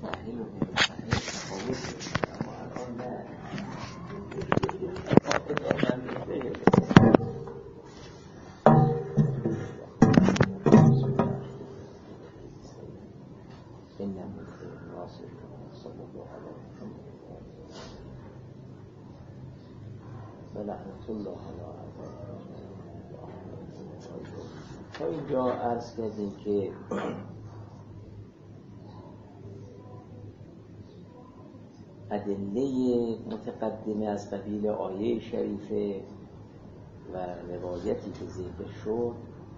متأهل و متأهل تفاوت شد، اما الان نه. لعنت الله علی تا اینجا عرض کردیم که ادله متقدمه از قبیل آیه شریفه و روایتی که ذکر شد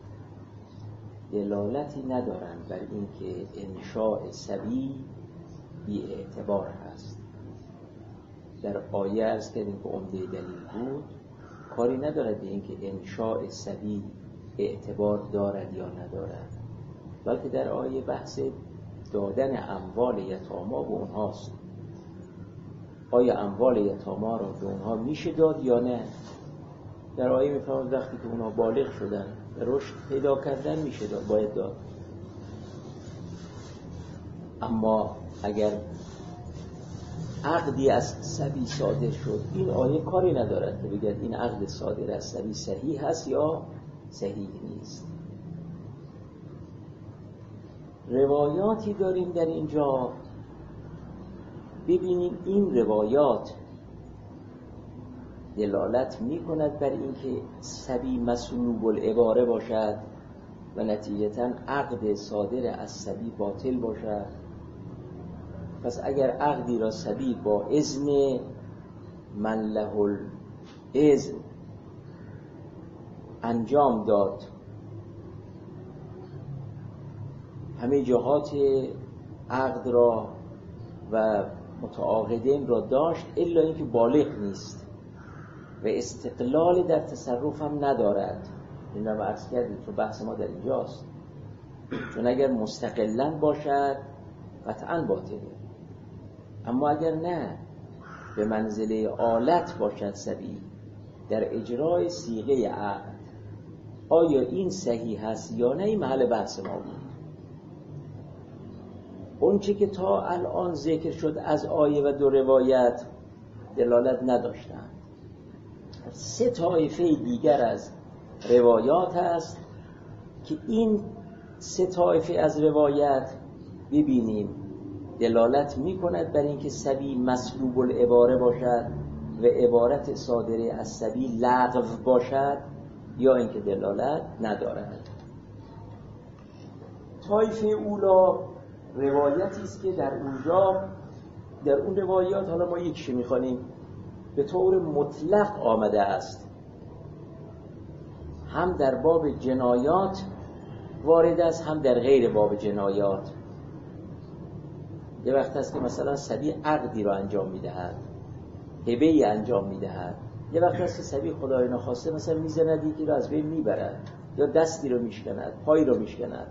دلالتی ندارند بر اینکه انشاء صبی بی اعتبار هست. در آیه عرض کردیم که عمده دلیل بود، کاری ندارد به اینکه انشاء صبی اعتبار دارد یا ندارد، بلکه در آیه بحث دادن اموال یتاما به اونهاست. آیا اموال یتاما را به اونها میشه داد یا نه؟ در آیه میفرماید وقتی که اونها بالغ شدن رشد پیدا کردن میشه داد، باید داد. اما اگر عقدی از صبی صادر شد، این آیه کاری ندارد که بگید این عقد صادر از صبی صحیح هست یا صحیح نیست. روایاتی داریم در اینجا، ببینیم این روایات دلالت میکند بر اینکه صبی مسلوب العباره باشد و نتیجتاً عقد صادر از صبی باطل باشد. پس اگر عقدی را صبی با اذن من له الاذن انجام داد، همه جهات عقد را و متعاقدین را داشت الا اینکه بالغ نیست و استقلال در تصرف هم ندارد. این رو عرض کردیم چون بحث ما در اینجاست، چون اگر مستقلاً باشد قطعاً باطله، اما اگر نه به منزله آلت باشد صبی در اجرای صیغه عقد، آیا این صحیح هست یا نه؟ این محل بحث ما بود. اون چی که تا الان ذکر شد از آیه و دو روایت دلالت نداشتند. سه طایفه دیگر از روایات هست که این سه طایفه از روایت ببینیم دلالت می کند بر اینکه صبی مسلوب العباره باشد و عبارت صادره از صبی لغو باشد یا اینکه دلالت ندارد. طایفه اولا روایتی است که در اون روایات، حالا ما یکیش می‌خوانیم، به طور مطلق آمده است، هم در باب جنایات وارد است هم در غیر باب جنایات. یه وقت هست که مثلا صبی عقدی را انجام میدهد، هبه‌ای انجام میدهد. یه وقت هست که صبی خدای نخواسته مثلا میزند یکی را از بین میبرد یا دستی رو میشکند، پایی رو میشکند.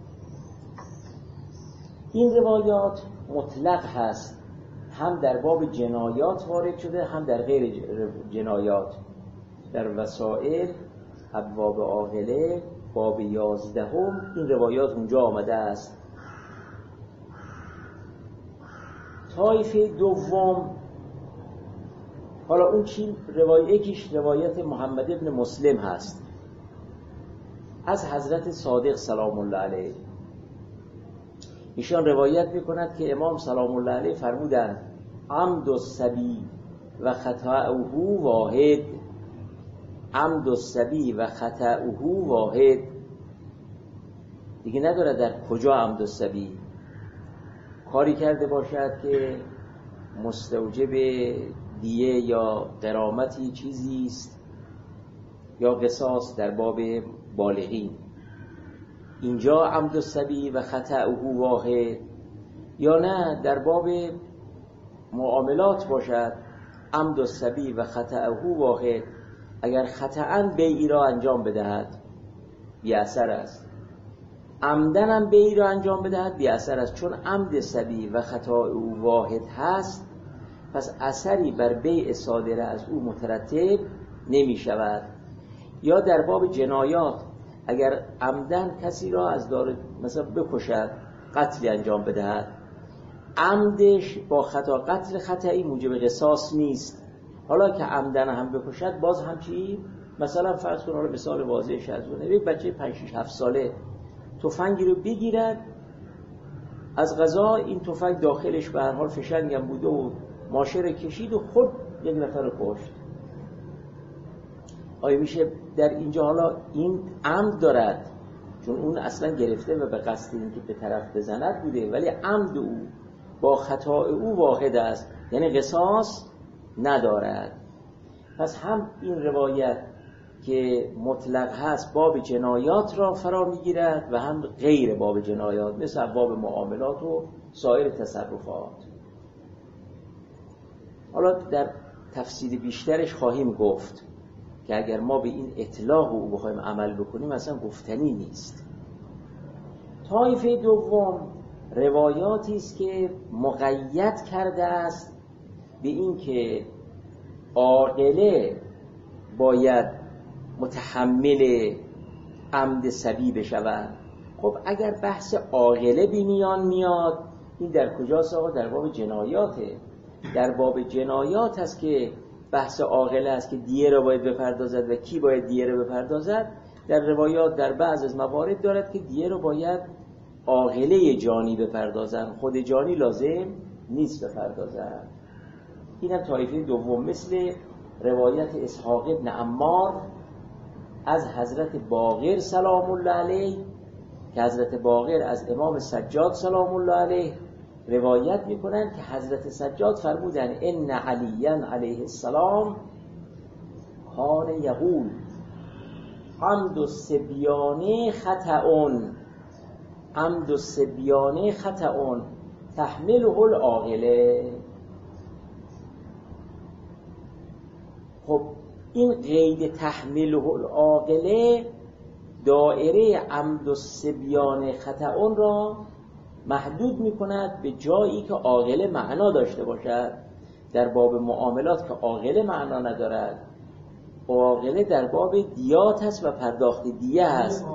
این روایات مطلق هست، هم در باب جنایات وارد شده هم در غیر جنایات. در وسائل ابواب عاقله باب 11 این روایات اونجا آمده است. طایفه دوم، حالا اون چی یکیش روایت محمد ابن مسلم هست از حضرت صادق سلام الله علیه. ایشان روایت میکند که امام سلام الله علیه فرمودند عمد الصبی و خطأه واحد. عمد الصبی و خطأه واحد، دیگه نداره در کجا عمد الصبی کاری کرده باشد که مستوجب دیه یا غرامتی چیزی است یا قصاص در باب بالغین. اینجا عمد الصبی و خطأه واحد، یا نه در باب معاملات باشد عمد الصبی و خطأه واحد. اگر خطأً بیعی را انجام بدهد بی اثر است، عمدن هم بیعی را انجام بدهد بی اثر است. چون عمد صبی و خطأ او واحد هست، پس اثری بر بیع صادره از او مترتب نمی شود. یا در باب جنایات اگر عمدن کسی را از دار مثلا بکشد، قتل انجام بدهد، عمدش با خطا قتل خطایی موجب قصاص نیست. حالا که عمدن هم بکشد باز هم چی؟ مثلا فرض کن، حالا مثال واضحش از اون، یک بچه 5-6-7 ساله تفنگی رو بگیرد، از قضا این تفنگ داخلش به هر حال فشنگ هم بوده و ماشه رو کشید و خود یک نفر رو کشت. آیا میشه در اینجا حالا این عمد دارد؟ چون اون اصلا گرفته و به قصد این که به طرف بزند بوده، ولی عمد او با خطا او واحد است، یعنی قصاص ندارد. پس هم این روایت که مطلق هست باب جنایات را فرا میگیرد و هم غیر باب جنایات، مثل باب معاملات و سایر تصرفات. حالا در تفصیل بیشترش خواهیم گفت که اگر ما به این اطلاق او بخوایم عمل بکنیم اصلا گفتنی نیست. طایفه دوم روایاتی است که مقید کرده است به این که عاقله باید متحمل عمد صبی بشود. خب اگر بحث عاقله به میان میاد، این در کجاست آقا؟ در باب جنایاته. در باب جنایات هست که بحث عاقله است که دیه را باید بپردازد و کی باید دیه را بپردازد. در روایات در بعض از موارد دارد که دیه را باید عاقله جانی بپردازد، خود جانی لازم نیست بپردازد. اینم طایفه دوم، مثل روایت اسحاق ابن عمار از حضرت باقر سلام الله علیه که حضرت باقر از امام سجاد سلام الله علیه روایت میکنند که حضرت سجاد فرمودند ان علی علیه السلام کان یقول عمد الصبیان خطأ، عمد الصبیان خطأ تحمله العاقله. خب این قید تحمله العاقله دائره عمد الصبیان خطأ را محدود می کند به جایی که عاقله معنا داشته باشد. در باب معاملات که عاقله معنا ندارد، عاقله در باب دیات هست و پرداخت دیه هست.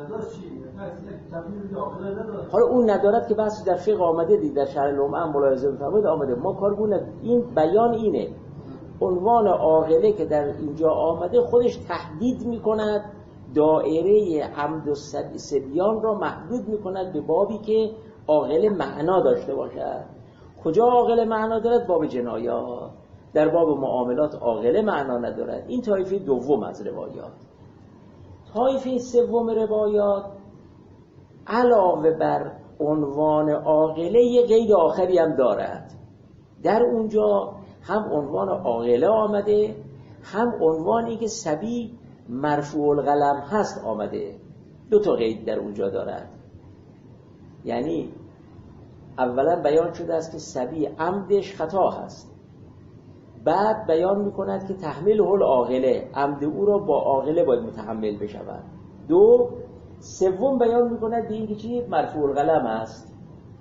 حالا اون ندارد که بحث در فقه آمده، دید در شرح لمعه ملاحظه بفرمایید آمده. ما کارگون این بیان اینه، عنوان عاقله که در اینجا آمده خودش تحدید می کند، دائره عمد و صبیان را محدود می کند به بابی که عاقله معنا داشته باشد. کجا عاقله معنا دارد؟ باب جنایات. در باب معاملات عاقله معنا ندارد. این طایفه دوم از روایات. طایفه سوم روایات علاوه بر عنوان عاقله یه قید آخری هم دارد. در اونجا هم عنوان عاقله آمده، هم عنوانی که صبی مرفوع القلم هست آمده. دو تا قید در اونجا دارد. یعنی اولا بیان شده است که صبی عمدش خطا هست، بعد بیان میکند که تحمله العاقله، عمد او را با عاقله باید متحمل بشود. دو، سوم بیان میکند به این که چی؟ مرفوع القلم است.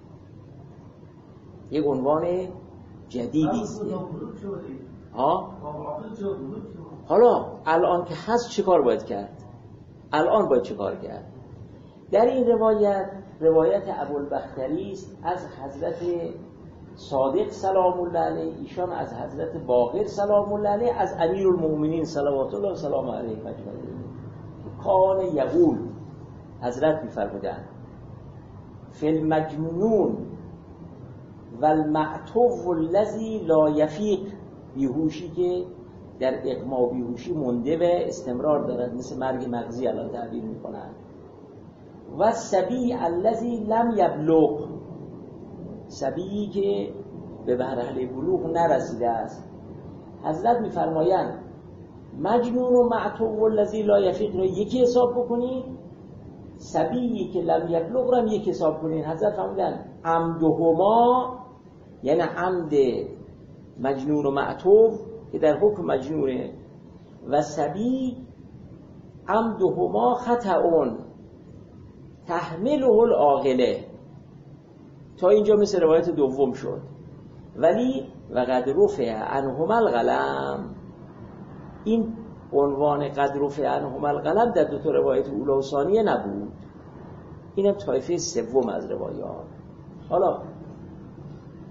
یک عنوان جدیدی است. حالا الان که هست چه کار باید کرد؟ الان باید چه کار کرد؟ در این روایت ابوالبختری است از حضرت صادق سلام الله علیه، ایشان از حضرت باقر سلام الله علیه، از امیرالمؤمنین صلوات الله و سلام علیه مجمعین. کان یقول، حضرت می‌فرمودند فی المجنون و المعتو الذی لا یفیق، بیهوشی که در اغما بیهوشی مونده و استمرار دارد، مثل مرگ مغزی الان تعبیر می‌کنند. و صبی الذی لم یبلغ، صبی که به مرحله بلوغ نرسیده است. حضرت می‌فرمایند مجنون و معتو الذی لا یفیق رو یکی حساب بکنید، صبی که لم یبلغ رو هم یکی حساب کنید. حضرت فرمودند عمدهما، یعنی عمد مجنون و معتو که در حکم مجنونه و صبی عمدهما خطأ تحمله العاقله. تا اینجا مثل روایت دوم شد. ولی وقد رفع عنهما القلم، این عنوان قد رفع عنهما القلم در دو تا روایت اولی و ثانیه نبود. اینم طایفه سوم از روایات. حالا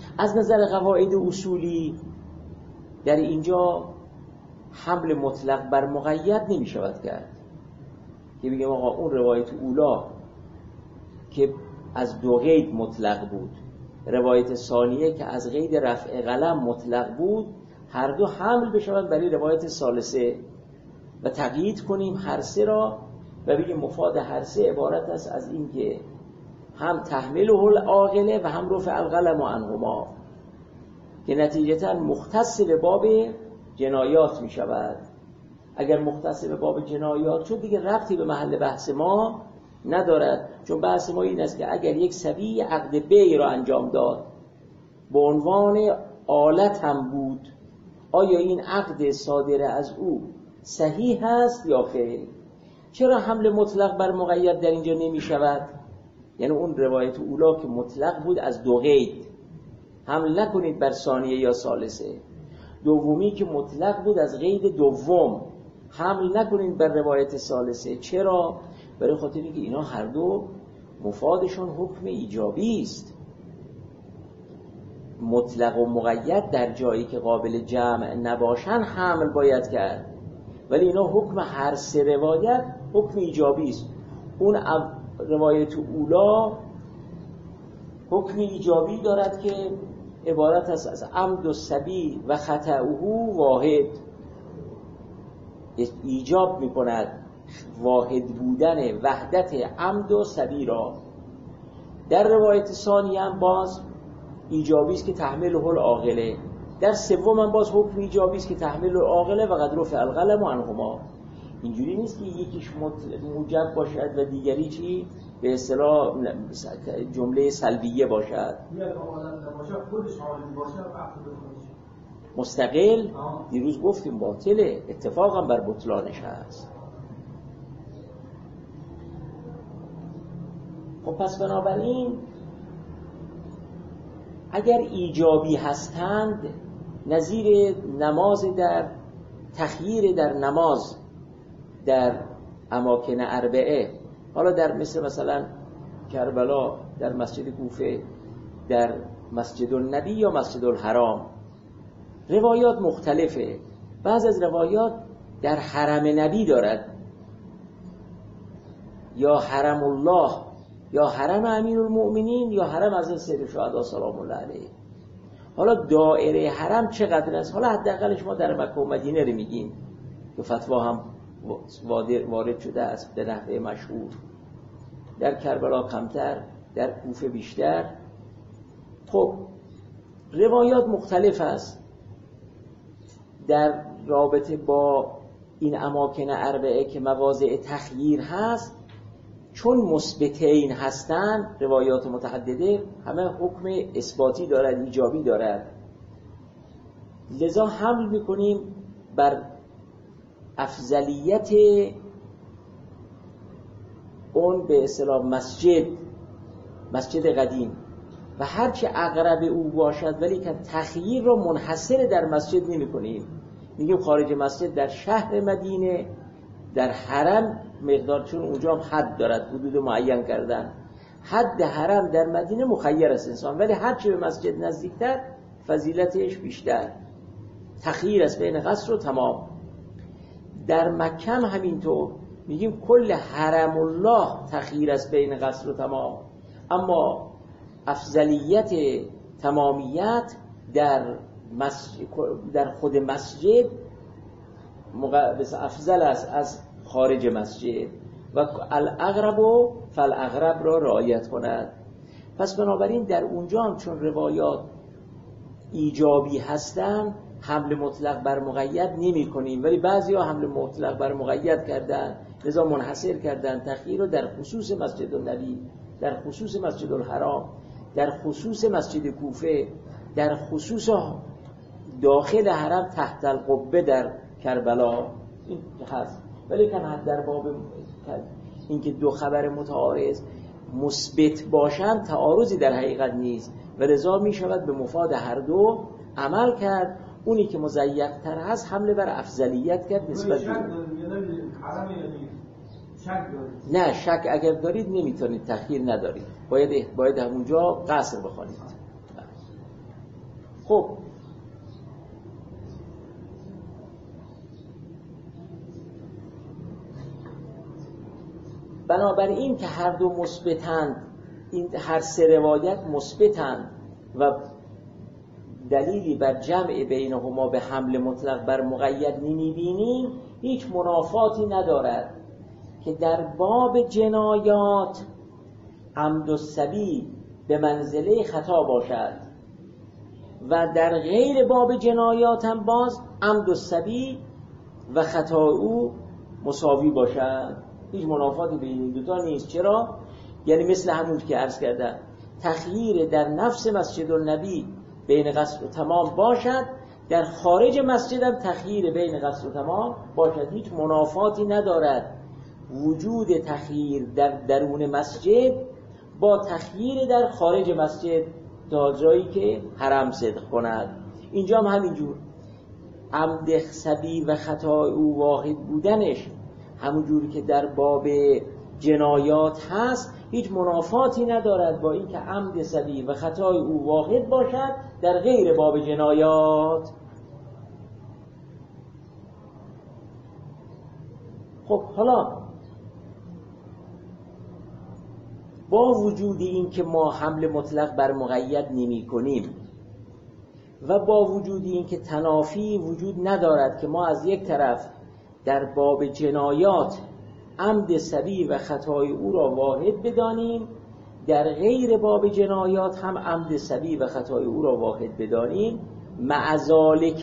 از نظر قواعد اصولی در اینجا حمل مطلق بر مقید نمی شود کرد که بگیم آقا اون روایت اولا که از دو قید مطلق بود، روایت ثانیه که از قید رفع قلم مطلق بود، هر دو حمل بشوند برای روایت ثالثه و تقیید کنیم هر سه را و بگیم مفاد هر سه عبارت است از این که هم تحمله العاقله و هم رفع القلم عنهما، که نتیجتا مختص به باب جنایات می شود. اگر مختص به باب جنایات شد دیگه ربطی به محل بحث ما ندارد، چون بحث ما این است که اگر یک صبی عقد بیع را انجام داد به عنوان آلت هم بود، آیا این عقد صادر از او صحیح است یا خیر؟ چرا حمل مطلق بر مقید در اینجا نمی شود؟ یعنی اون روایت اولا که مطلق بود از دو قید حمل نکنید بر ثانیه یا ثالثه، دومی که مطلق بود از قید دوم حمل نکنید بر روایت ثالثه. چرا؟ برای خاطر اینکه اینا هر دو مفادشون حکم ایجابی است. مطلق و مقید در جایی که قابل جمع نباشن حمل باید کرد، ولی اینا حکم هر سه روایت حکم ایجابی است. اون روایت اولا حکم ایجابی دارد که عبارت است از عمد الصبی و خطأه واحد، ایجاب می کند واحد بودن وحدت عمد و صبی را. در روایت ثانیه هم باز ایجابی است که تحمله العاقله، در سوم هم باز حکم ایجابی است که تحمله العاقله و قد رفع القلم عنهما. اینجوری نیست که یکیش موجب باشد و دیگری چی به اصطلاح جمله سلبیه باشد. مستقل دیروز گفتیم باطله، اتفاقا بر بطلانش هست. خب پس بنابراین اگر ایجابی هستند نظیر نماز در تخییر در نماز در اماکن اربعه، حالا در مثلا کربلا، در مسجد کوفه، در مسجد النبی یا مسجد الحرام، روایات مختلفه. بعض از روایات در حرم نبی دارد یا حرم الله یا حرم امیر المؤمنین یا حرم از سید شهدا سلام الله علیه. حالا دایره حرم چقدر است؟ حالا حداقلش ما در مکه و مدینه رو میگیم که فتوا هم وارد شده است به نحوه مشهور. در کربلا کمتر، در کوفه بیشتر. خب روایات مختلف است در رابطه با این اماکن اربعه که مواضع تخییر هست، چون مثبتین هستند روایات متعدده همه حکم اثباتی دارد، ایجابی دارد، لذا حمل میکنیم بر افضلیت اون به اصطلاح مسجد قدیم و هرچه اقرب او باشد، ولی که تخییر رو منحصر در مسجد نمی کنیم. میگیم خارج مسجد در شهر مدینه، در حرم مقدار، چون اونجا هم حد دارد، حدود معین کردن. حد حرم در مدینه مخیر است انسان، ولی هرچه به مسجد نزدیکتر فضیلتش بیشتر. تخییر است بین قصر و تمام. در مکه همینطور میگیم کل حرم الله تخییر است بین قصر و تمام، اما افضلیت تمامیت در خود مسجد افضل است از خارج مسجد و الاقرب فالاقرب را رعایت کند. پس بنابراین در اونجا هم چون روایات ایجابی هستن حمل مطلق بر مقید نمی کنیم، ولی بعضی ها حمل مطلق بر مقید کردن، لذا منحصر کردن تخییر رو در خصوص مسجد النبی، در خصوص مسجد الحرام، در خصوص مسجد کوفه، در خصوص داخل حرم تحت القبه در کربلا این هست. ولی که در باب اینکه دو خبر متعارض مثبت باشند تعارضی در حقیقت نیست و لذا می شود به مفاد هر دو عمل کرد. اونی که مضیق تر هست حمله بر افضلیت کرد نسبت به نه شک اگر دارید نمیتونید، تخییر ندارید، باید همونجا قصر بخوانید. خب بنابراین که هر دو مثبتند، این هر سه روایت مثبتند و دلیلی بر جمع بینهما به حمل مطلق بر مقید نمی‌بینیم، هیچ منافاتی ندارد که در باب جنایات عمد الصبی به منزله خطا باشد و در غیر باب جنایات هم باز عمد الصبی و خطا او مساوی باشد. هیچ منافاتی بین این دوتا نیست. چرا؟ یعنی مثل همون که عرض کردم، تخییر در نفس مسجد النبی بین قصر و تمام باشد، در خارج مسجد هم تخییر بین قصر و تمام باشد. هیچ منافاتی ندارد وجود تخییر در درون مسجد با تخییر در خارج مسجد تا جایی که حرم صدق کند. اینجا هم همینجور عمد صبی و خطا او واحد بودنش همون جوری که در باب جنایات هست هیچ منافاتی ندارد با اینکه عمد صبی و خطای او واحد باشد در غیر باب جنایات. خب حالا با وجود این که ما حمل مطلق بر مقید نمی کنیم و با وجود این که تنافی وجود ندارد که ما از یک طرف در باب جنایات عمد صبی و خطای او را واحد بدانیم، در غیر باب جنایات هم عمد صبی و خطای او را واحد بدانیم، مع ذالک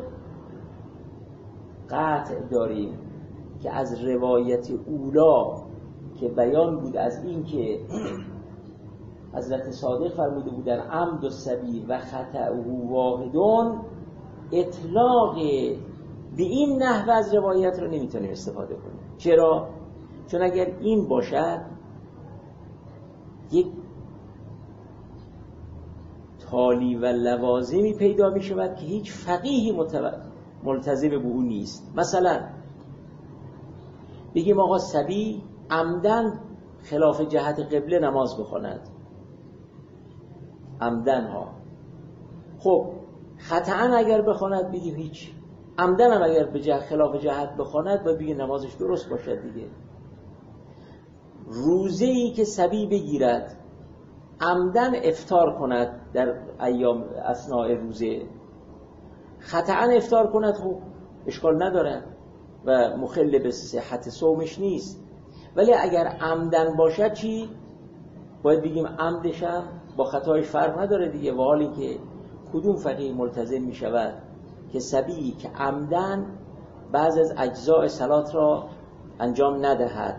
قطع داریم که از روایت اولا که بیان بود از این که حضرت صادق فرموده بودن عمد الصبی و خطأه واحدون، اطلاق به این نحو از روایت رو نمیتونیم استفاده کنیم. چرا؟ چون اگر این باشد یک تالی و لوازمی پیدا می شود که هیچ فقیهی ملتزم به اون نیست. مثلا بگیم آقا صبی عمدن خلاف جهت قبله نماز بخواند، عمدن ها. خب خطأن اگر بخواند بگیم هیچ، عمدن هم اگر به خلاف جهت بخواند باید بگیم نمازش درست باشد دیگه. روزه ای که صبی بگیرد عمدن افطار کند در ایام اثناء روزه، خطأن افطار کند، خب اشکال ندارد و مخل به صحت صومش نیست. ولی اگر عمدن باشد چی؟ باید بگیم عمدش هم با خطایش فرق نداره دیگه. و حالی که کدوم فقیه ملتزم می شود که صبی که عمدن بعض از اجزاء صلات را انجام ندهد،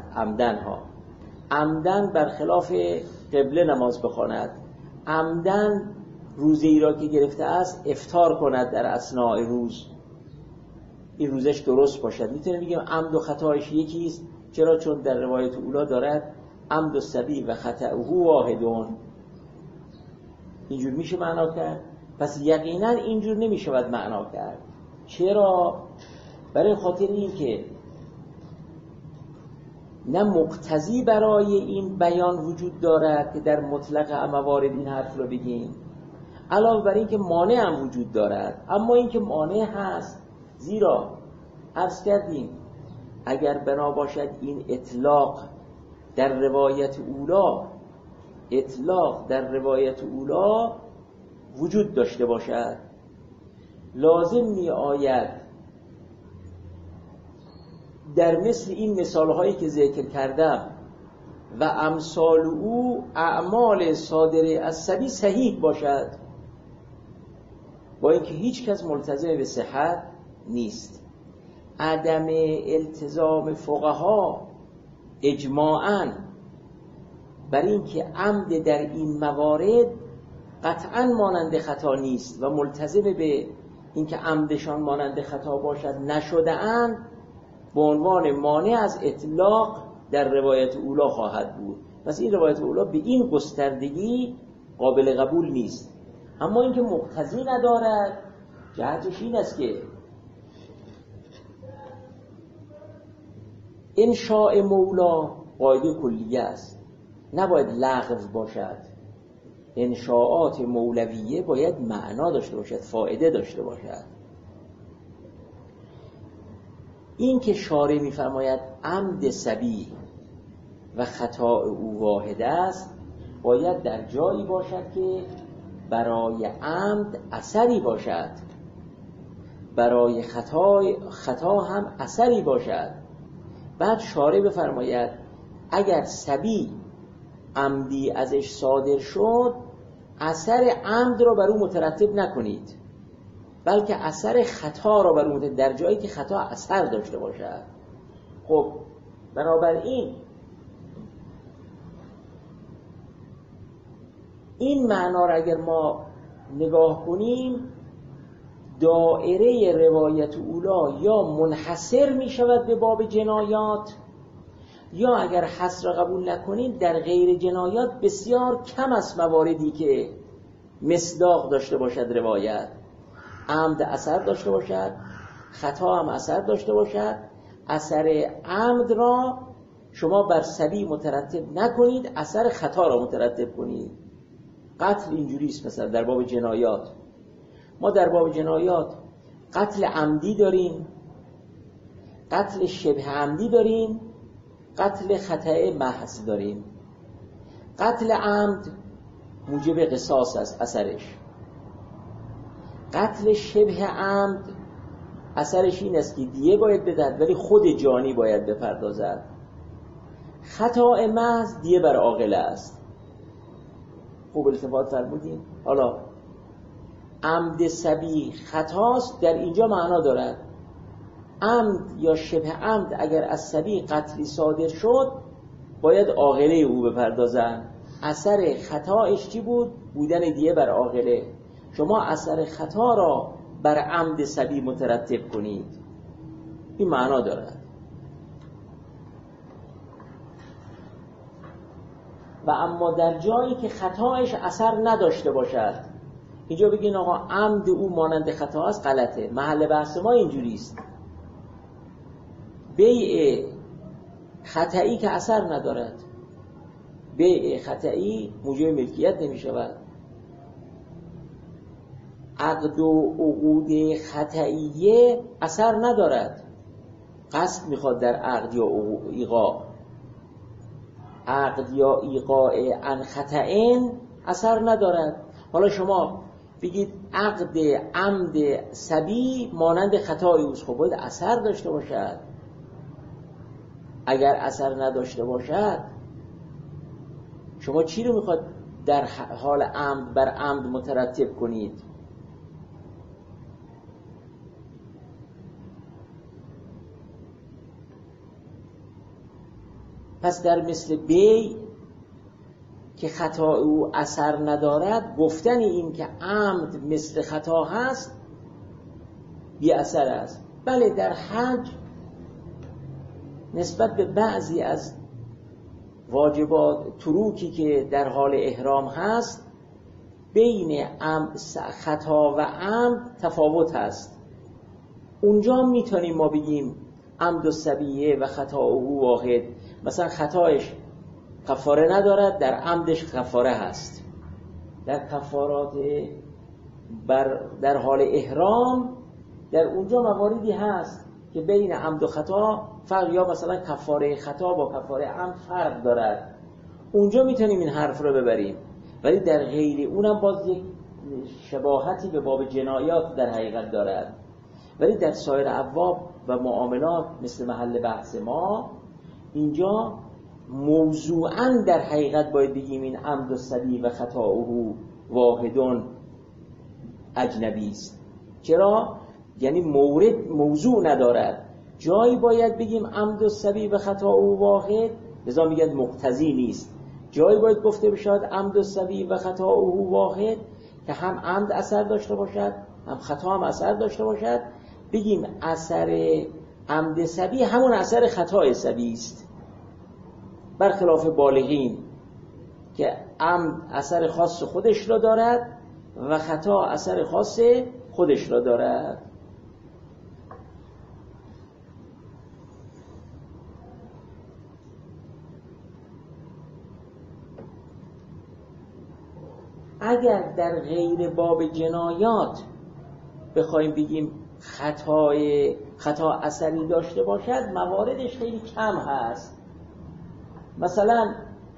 عمدن برخلاف قبله نماز بخواند، عمدن روزه ای را که گرفته است افطار کند در اثناء روز، این روزش درست باشد، میتونیم بگیم عمد و خطایش یکیست. چرا؟ چون در روایت اولا دارد عمد الصبی و خطأه واحدون. اینجور میشه معنا کرد؟ پس یقینا اینجور نمیشود معنا کرد. چرا؟ برای خاطر این که نه مقتضی برای این بیان وجود دارد که در مطلق موارد این حرف رو بگیم، علاوه بر این که مانع هم وجود دارد. اما این که مانع هست، زیرا عرض کردیم اگر بنا باشد این اطلاق در روایت اولا وجود داشته باشد، لازم می آید در مثل این مثالهایی که ذکر کردم و امثال او اعمال صادره از صبی صحیح باشد، با اینکه هیچ کس ملتزم به صحت نیست. عدم التزام فقها اجماعاً بر این که عمد در این موارد قطعاً مانند خطا نیست و ملتزم به این که عمدشان مانند خطا باشد نشده‌اند، به عنوان مانع از اطلاق در روایت اولا خواهد بود. پس این روایت اولا به این گستردگی قابل قبول نیست. اما اینکه مقتضی ندارد، جهتش این است که انشاء مولا قاعده کلیه است، نباید لغو باشد. انشاءات مولویه باید معنا داشته باشد، فایده داشته باشد. این که شارع می‌فرماید عمد صبی و خطا او واحد است، باید در جایی باشد که برای عمد اثری باشد، برای خطا هم اثری باشد. بعد شارع بفرماید اگر صبی عمدی ازش صادر شد، اثر عمد را بر او مترتب نکنید، بلکه اثر خطا را بر او مترتب، در جایی که خطا اثر داشته باشد. خب بنابراین این معنا را اگر ما نگاه کنیم، دائره روایت اولا یا منحصر می شود به باب جنایات، یا اگر حصر قبول نکنید در غیر جنایات بسیار کم است مواردی که مصداق داشته باشد روایت، عمد اثر داشته باشد، خطا هم اثر داشته باشد. اثر عمد را شما بر صبی مترتب نکنید، اثر خطا را مترتب کنید. قتل اینجوری است. مثلا در باب جنایات ما در باب جنایات قتل عمدی داریم، قتل شبه عمدی داریم، قتل خطأ محض داریم. قتل عمد موجب قصاص است اثرش. قتل شبه عمد اثرش این است که دیه باید بدهد ولی خود جانی باید بپردازد. خطأ محض دیه بر عاقله است. خوب التفات فرمودین. حالا عمد صبی خطاست در اینجا معنا دارد. عمد یا شبه عمد اگر از صبی قتلی صادر شد، باید عاقله او بپردازن. اثر خطاش چی بود؟ بودن دیه بر عاقله. شما اثر خطا را بر عمد صبی مترتب کنید. این معنا دارد. و اما در جایی که خطاش اثر نداشته باشد، اینجا بگین آقا عمد او مانند خطا است، غلطه. محل بحث ما اینجوری است. بیع خطایی که اثر ندارد، بیع خطایی موجب ملکیت نمی شود. عقد و عقود خطئیه اثر ندارد. قصد میخواد در عقد یا ایقاع، عقد یا ایقاع عن خطئین اثر ندارد. حالا شما بگید عقد عمد صبی مانند خطای اوست، خب باید اثر داشته باشد. اگر اثر نداشته باشد، شما چی رو میخواد در حال عمد بر عمد مترتب کنید؟ پس در مثل بی که خطا او اثر ندارد، گفتن این که عمد مثل خطا هست بی اثر است. بله در حج نسبت به بعضی از واجبات تروکی که در حال احرام هست، بین خطا و عمد تفاوت هست. اونجا میتونیم ما بگیم عمد الصبیه و خطا او واحد. مثلا خطایش کفاره ندارد، در عمدش کفاره هست. در کفارات در حال احرام در اونجا مواردی هست که بین عمد و خطا فرق، یا مثلا کفاره خطا با کفاره عمد فرق دارد. اونجا میتونیم این حرف رو ببریم، ولی در غیر اونم باز یک شباهتی به باب جنایات در حقیقت دارد. ولی در سایر ابواب و معاملات مثل محل بحث ما، اینجا موضوعاً در حقیقت باید بگیم این عمد الصبی و خطاؤه واحدون اجنبی است. چرا؟ یعنی موضوع ندارد. جایی باید بگیم عمد الصبی و خطاؤه واحد، لذا میگن مقتضی نیست. جایی باید گفته بشود عمد الصبی و خطاؤه واحد که هم عمد اثر داشته باشد، هم خطا هم اثر داشته باشد. بگیم اثر عمد صبی همون اثر خطا صبی است، برخلاف بالغین که عمد اثر خاص خودش را دارد و خطا اثر خاص خودش را دارد. اگر در غیر باب جنایات بخوایم بگیم خطا اثری داشته باشد، مواردش خیلی کم هست. مثلا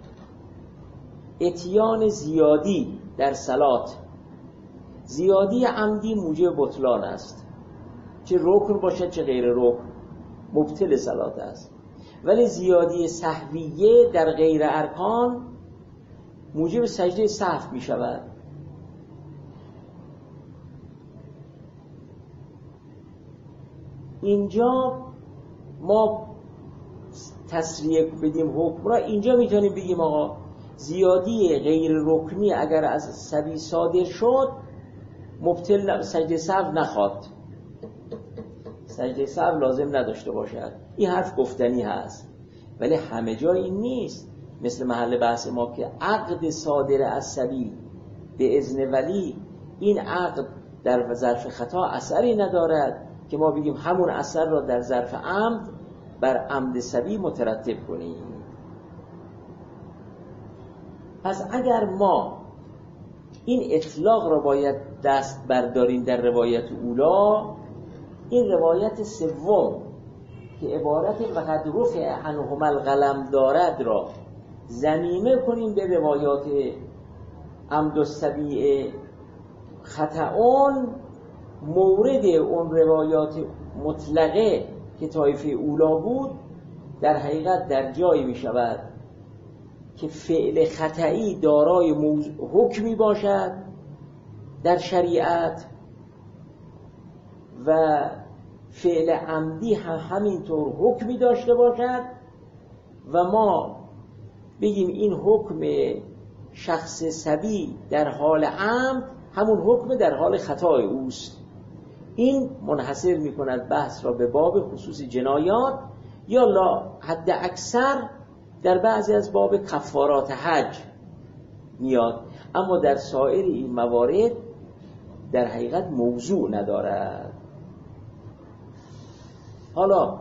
اتیان زیادی در صلات، زیادی عمدی موجب بطلان است، چه رکن باشد چه غیر رکن، مبطل صلات است. ولی زیادی سهویه در غیر ارکان موجب سجده سهو می شود. اینجا ما تسریع بدیم حکم را، اینجا میتونیم بگیم آقا زیادی غیر رکنی اگر از سبی صادر شد مبطل سجده سهو نخواد، سجده سهو لازم نداشته باشد. این حرف گفتنی هست، ولی همه جای این نیست. مثل محل بحث ما که عقد صادر از سبی به اذن ولی، این عقد در ظرف خطا اثری ندارد که ما بگیم همون اثر را در ظرف عمد بر عمد سبی مترتب کنیم. پس اگر ما این اطلاق را باید دست برداریم در روایت اولا، این روایت سوم که عبارت وقد رفع عنهما القلم دارد را ضمیمه کنیم به روایات عمد السبیع خطأون، مورد اون روایات مطلقه که طایفه اولا بود در حقیقت در جایی می شود که فعل خطئی دارای حکمی باشد در شریعت و فعل عمدی هم همینطور حکمی داشته باشد و ما بگیم این حکم شخص سبی در حال عمد همون حکم در حال خطای اوست. این منحصر می کند بحث را به باب خصوص جنایات، یا لا حد اکثر در بعضی از باب کفارات حج میاد، اما در سایر این موارد در حقیقت موضوع ندارد. حالا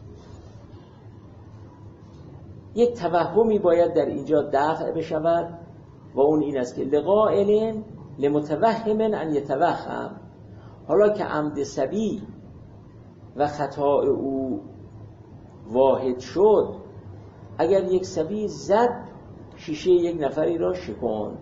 یک توهمی باید در اینجا دفع بشود و اون این است که لقائل لمتوهم ان یتوهم، حالا که عمد سبی و خطا او واحد شد، اگر یک سبی زد شیشه یک نفری را شکن،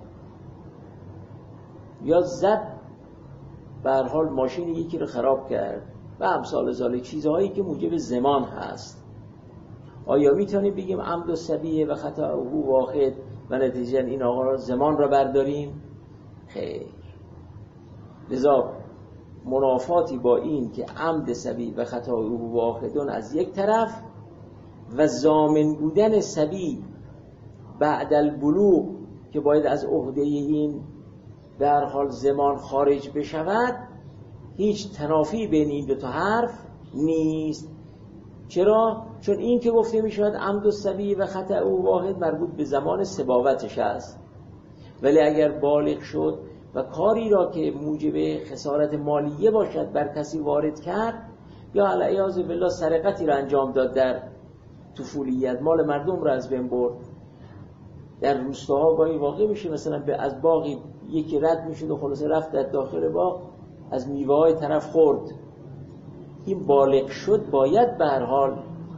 یا زد به هر حال ماشین یکی رو خراب کرد و امثال ذالک، چیزهایی که موجب زمان هست، آیا میتونیم بگیم عمد السبیع و خطا او واحد و نتیجه این آقا را زمان را برداریم؟ خیر. لذا منافاتی با این که عمد سبی و خطا او واحدون از یک طرف و ضامن بودن سبی بعد البلوغ که باید از عهده این به هر حال زمان خارج بشود، هیچ تنافی بین این دو تا حرف نیست. چرا؟ چون این که گفته می شود عمد السبی و خطا او واحد مربوط به زمان سباوتش است، ولی اگر بالغ شد و کاری را که موجب خسارت مالیه باشد بر کسی وارد کرد، یا علیاذ بالله سرقتی را انجام داد در طفولیت، مال مردم را از بین برد. در روستاها گاهی واقع میشه مثلا از باغی یکی رد میشد و خلاصه رفت در داخل باغ از میوه های طرف خورد. این بالغ شد باید به هر حال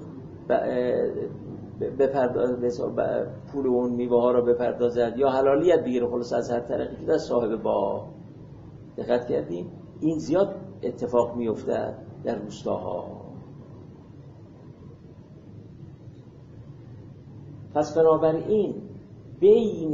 پول اون میوه ها را بپردازد یا حلالیت بگیره، خلاص از هر طریقی شده از صاحب باغ. دقت کردیم؟ این زیاد اتفاق میافتد در روستاها. پس بنابراین بین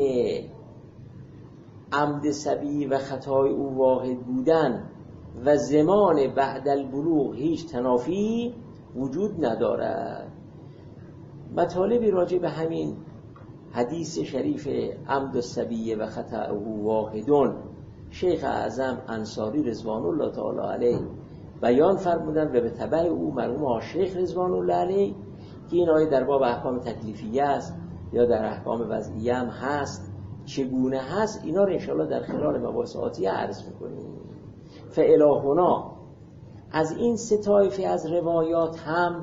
عمد سبی و خطای او واحد بودن و زمان بعد البلوغ هیچ تنافی وجود ندارد. مطالبی راجع به همین حدیث شریف عمد السبی و خطا او واحدون شیخ اعظم انصاری رضوان الله تعالی علیه بیان فرمودند و به تبع او مرحوم شیخ رضوان الله علیه که این آیه در باب احکام تکلیفیه است یا در احکام وضعیه هم هست، چگونه هست، اینا رو انشاءالله در خلال مباحث آتیه عرض میکنیم. فالهنا از این سه طایفه از روایات هم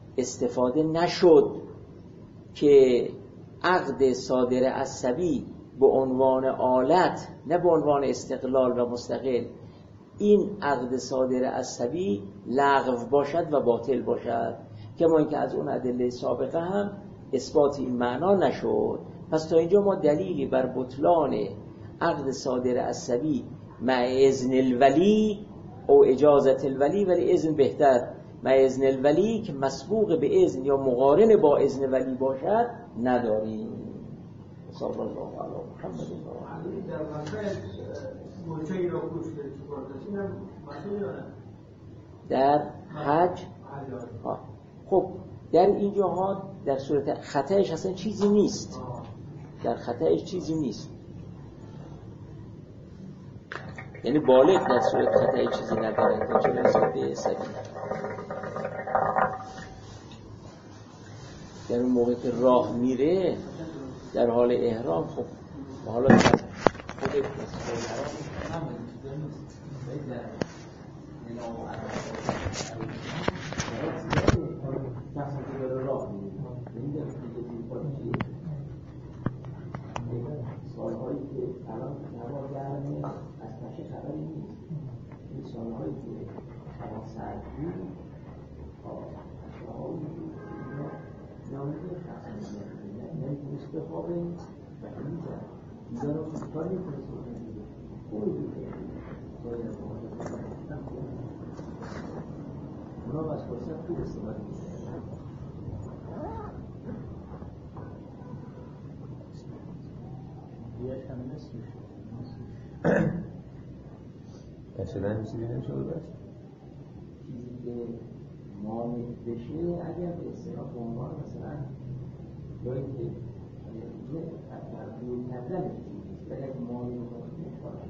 استفاده نشد که عقد صادر از سبی به عنوان آلت، نه به عنوان استقلال و مستقل، این عقد صادر عصبی لغو باشد و باطل باشد، کما اینکه از اون ادله سابقه هم اثبات این معنا نشد. پس تا اینجا ما دلیلی بر بطلان عقد صادر عصبی مع اذن الولی او اجازت الولی، ولی اذن بهتر، مع اذن الولی که مسبوق به اذن یا مقارن با اذن ولی باشد نداریم. صلی الله علی محمد و آله. در واقع موچه‌ای را گوش دادیم هم مسئله داره در حج. خب در این جاها در صورت خطأش اصلا چیزی نیست، در خطأش چیزی نیست، یعنی بالغ در صورت خطأی چیزی نداره تا چه رسید به سبیل. در اون موقع که راه میره در حال احرام، خب حالا در خود مسجد الحرام سالهایی که الان هوا گرمه از پشه خبری نیست، این سالهایی که هوا سرد بود پشه هایی نامیده خصم یعنی دوست بخوابه و میزن دیگر رو کار میکنه خوبی دیگه باید اونا از فرصت خوب استفاده میکنه. دیگه همه نسل میشه اصلا چیزی نمیشه بس چیزی که مانع بشه اگر به اصطلاح به عنوان مثلا جایی که روی کردن چیزی ولی اگر مانع بکنه نمیخواد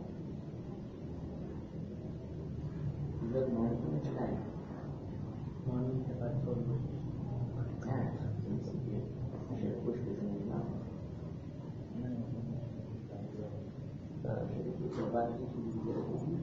دیگر مانع کنه چه نگه مانعی که قد طور باشه نه نیستی که میشه خوش بزنید نه شده که صحبت چیزی دیگه رو بگید